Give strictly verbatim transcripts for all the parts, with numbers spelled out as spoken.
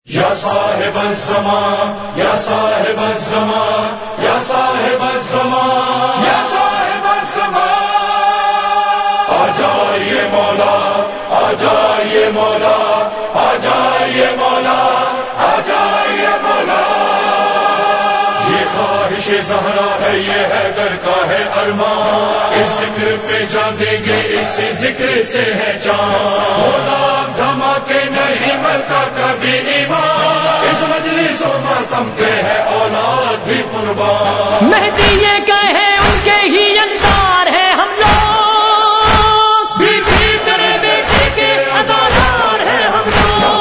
یا صاحب الزمان یا صاحب الزمان یا صاحب الزمان یا صاحب الزمان آ جائیے مولا آ جائیے مولا آ جائیے مولا آ جائیے مولا یہ خواہش زہرا ہے یہ حیدر کا ہے ارمان اس ذکر پہ جان دیں گے اس ذکر سے ہے جان مولا دھماکے نہیں مرتا کبھی ایمان اس مجلس و ماتم پہ ہے اولاد بھی قربان مہدی یہ کہے ان کے ہی انصار ہے ہم لوگ بیٹی تیرے بیٹے کے عزادار ہے ہم لوگ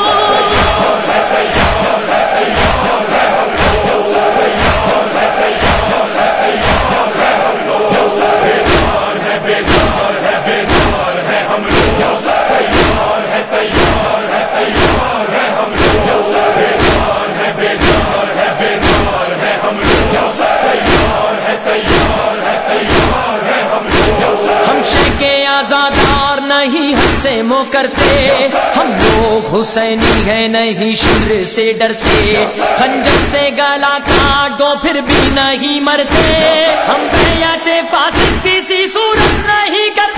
مو کرتے ہم لوگ حسینی ہیں نہیں شر سے ڈرتے خنجر سے گلا کاٹ دو پھر بھی نہیں مرتے ہم بیعت فاسق کسی صورت نہیں کرتے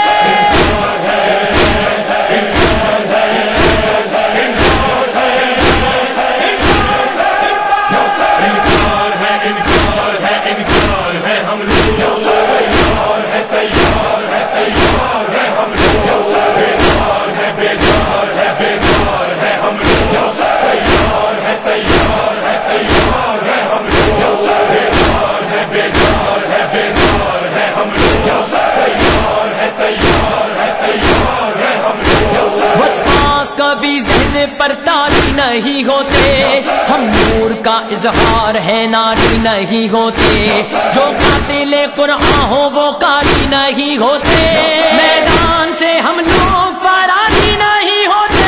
پر تاری نہیں ہوتے ہم نور کا اظہار ہے ناری نہیں ہوتے جو قاتل قرآن ہو وہ قاری نہیں ہوتے میدان سے ہم لوگ فراری نہیں ہوتے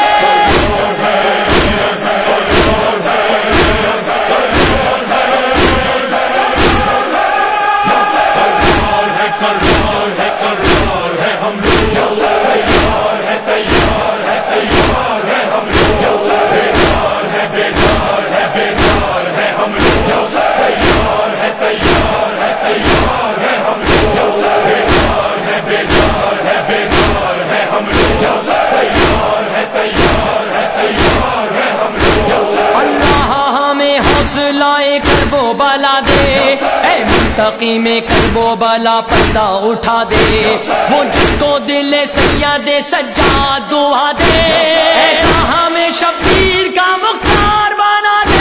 لائے کرب و بالا دے اے منتقی میں کرب و بالا پردہ اٹھا دے وہ جس کو دل سیاد سجاد دعا دے ایسا ہمیں شبیر کا مختار بنا دے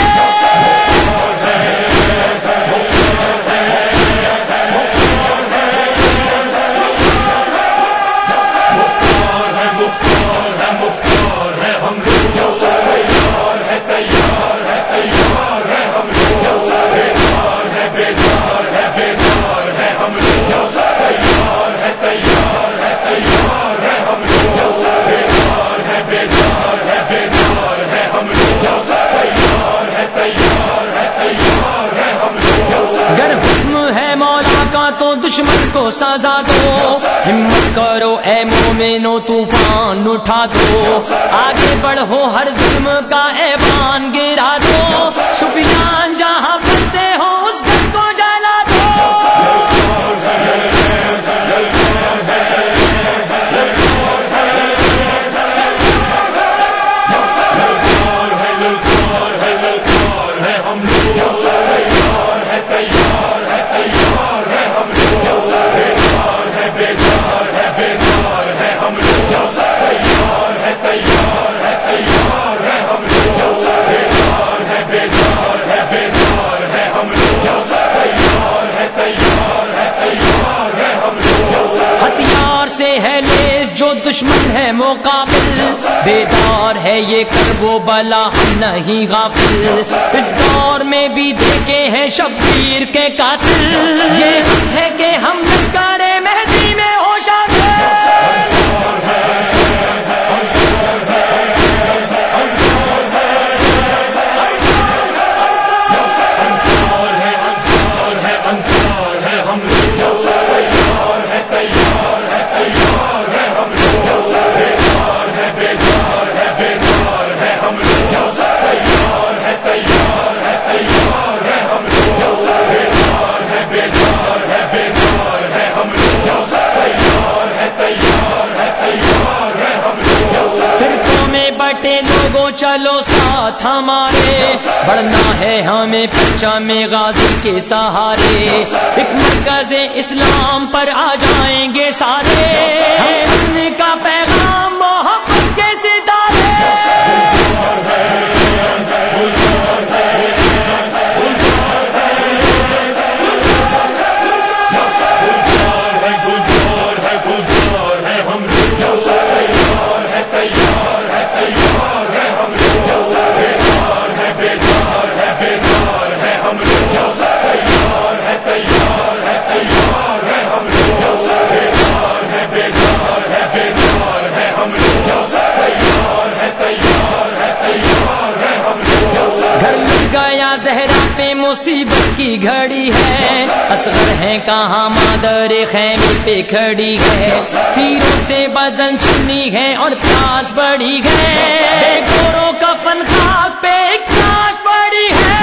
تو دشمن کو سزا دو ہمت کرو اے مومنو طوفان اٹھا دو آگے بڑھو ہر ظلم کا ایوان گرا دو سفیان جہاں بنتے ہو اس گھر کو جلا دو دشمن ہے مقابل بیدار ہے یہ کرب و بلا ہم نہیں غافل اس دور میں بھی دیکھے ہیں شبیر کے قاتل یہ ہے کہ ہم لشکر مہدی میں ہو شامل ہے لوگوں چلو ساتھ ہمارے، بڑھنا ہے ہمیں پرچم غازی کے سہارے، ایک مرکز اسلام پر آ جائیں گے سارے، ہم ان کا پیغام محبت کے ستارے۔ زہرا پہ مصیبت کی گھڑی ہے، اصغر ہے کہاں مادر خیمے پہ کھڑی ہے، تیروں سے بدن چنی ہے اور پیاس بڑی ہے، بے گوروں کا پن خاک پہ ایک لاش پڑی ہے۔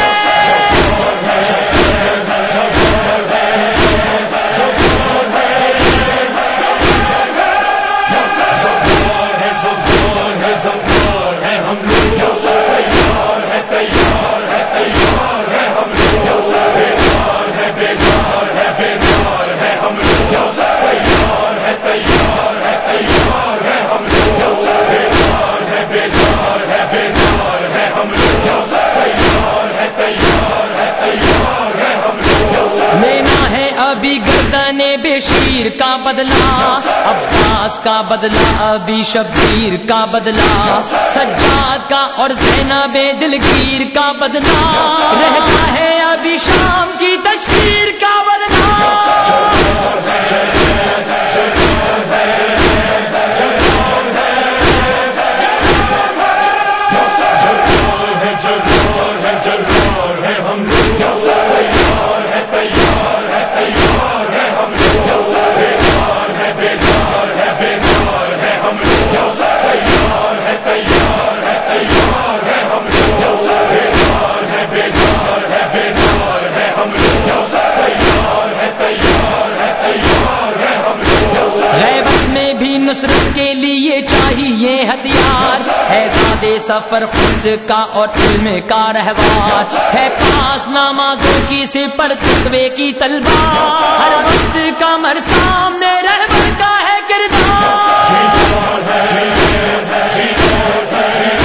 ابھی گردن بشیر کا بدلہ، عباس کا بدلہ، ابھی شبیر کا بدلہ، سجاد کا اور زینب دلگیر کا بدلہ، رہتا ہے ابھی شام کی تشہیر کا بدلہ۔ نصرت کے لیے چاہیے ہتھیار، ہے زادے سفر خود کا اور علم کا رہوار، ہے پاس نمازوں کی سپر تقوی کی تلوار، ہر وقت کمر سامنے رہبر کا ہے کردار۔